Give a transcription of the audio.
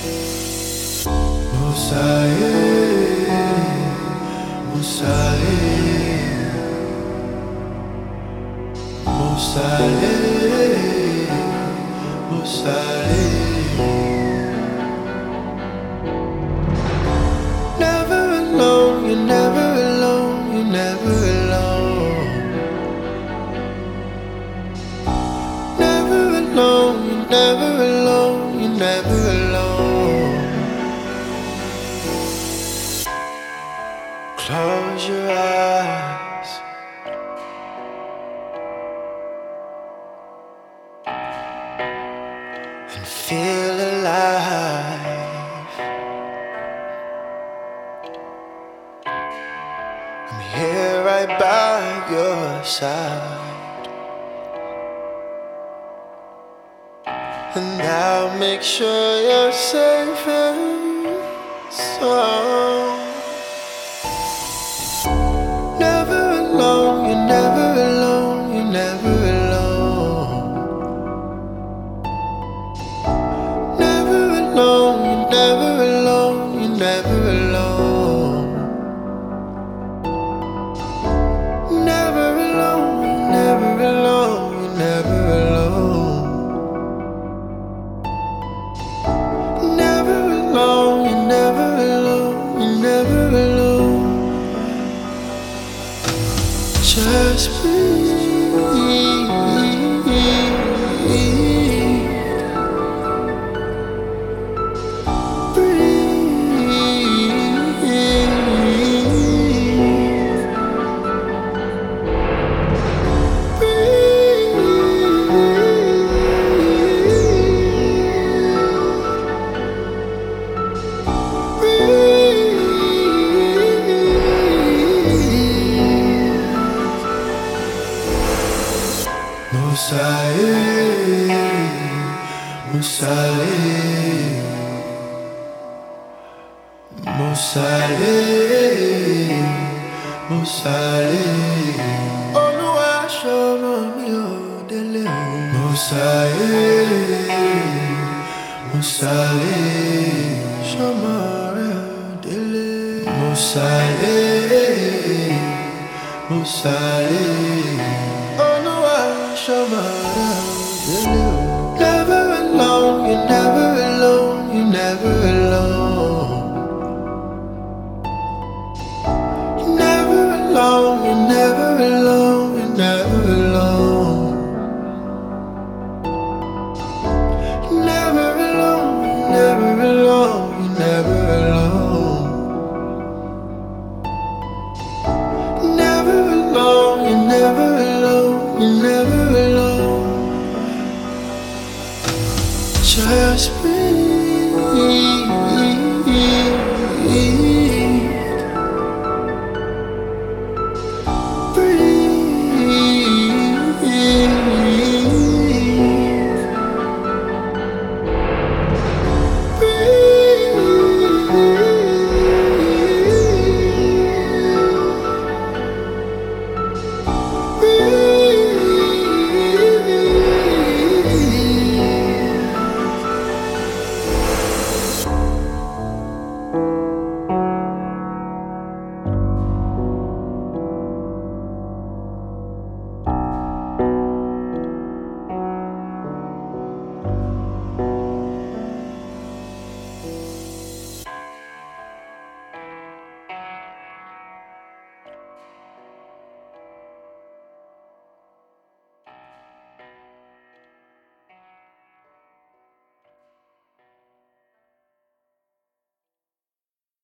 Never alone, you're never alone, you're never alone. Never alone, you're never alone, you're never alone. Close your eyes and feel alive. I'm here right by your side, and I'll make sure you're safe and sound. Never alone, you're never alone, you're never alone. Never alone, you're never alone, you're never alone. Never alone, you're never alone, you're never alone. Never alone, you're never alone, you're never alone. Just breathe. Musale, Olúwa ṣọmọ mi ò délé o. Musale, ṣọmọ rẹ ò délé. Musale.